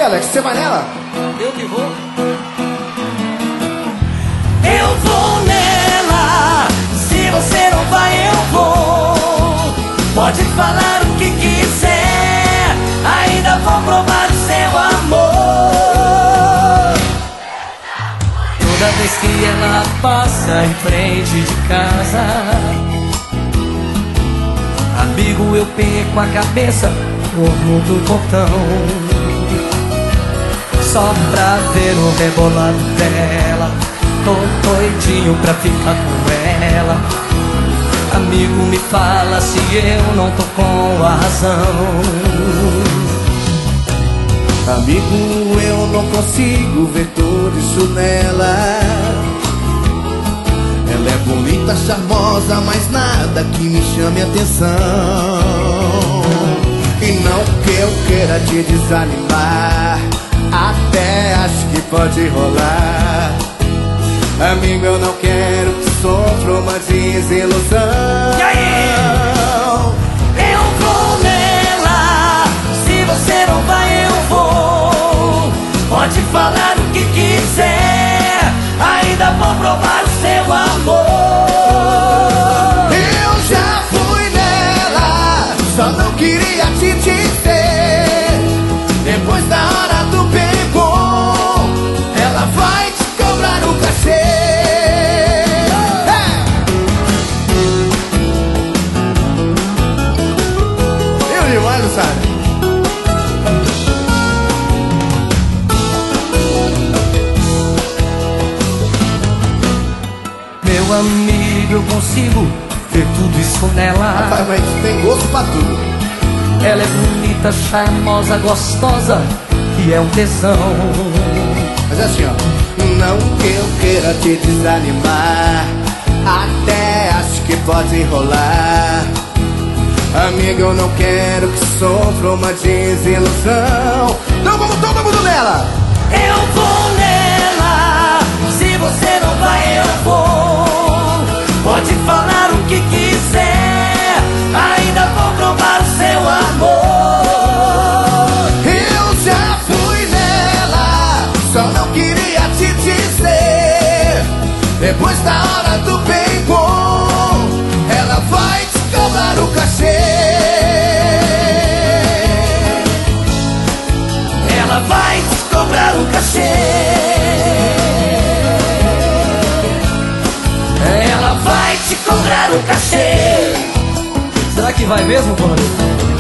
aí, Alex, você vai nela? Eu que vou. Eu vou nela. Se você não vai, eu vou. Pode falar o que quiser, ainda vou provar o seu amor. Toda vez que ela passa em frente de casa, amigo, eu perco a cabeça no mundo do portão, só pra ver o rebolado dela. Tô doidinho pra ficar com ela. Amigo, me fala se eu não tô com a razão. Amigo, eu não consigo ver tudo isso nela. Ela é bonita, charmosa, mas nada que me chame atenção. E não que eu queira te desanimar, até acho que pode rolar. Amigo, eu não quero que sofra uma desilusão. E aí? Eu vou nela. Se você não vai, eu vou. Pode falar o que quiser, ainda vou provar o seu amor. Eu já fui nela, só não queria te dizer. Depois da hora do bem bom, ela vai te cobrar o cachê. Eu demais, sabe? Meu amigo, eu consigo ver tudo isso nela. Rapaz, mas tem gosto pra tudo. Ela é bonita, charmosa, gostosa e é um tesão. Mas é assim, ó. Não que eu queira te desanimar, até acho que pode rolar. Amigo, eu não quero que sofra uma desilusão. Então vamos todo mundo nela. Eu vou nela. Se você não vai, eu vou. Pode falar o que quiser, ainda vou provar o seu amor. Eu já fui nela, só não queria te dizer. Depois da hora do bem bom, ela vai te cobrar o cachê. Ela vai te cobrar o cachê. Ela vai te cobrar o cachê. Será que vai mesmo, Paulo?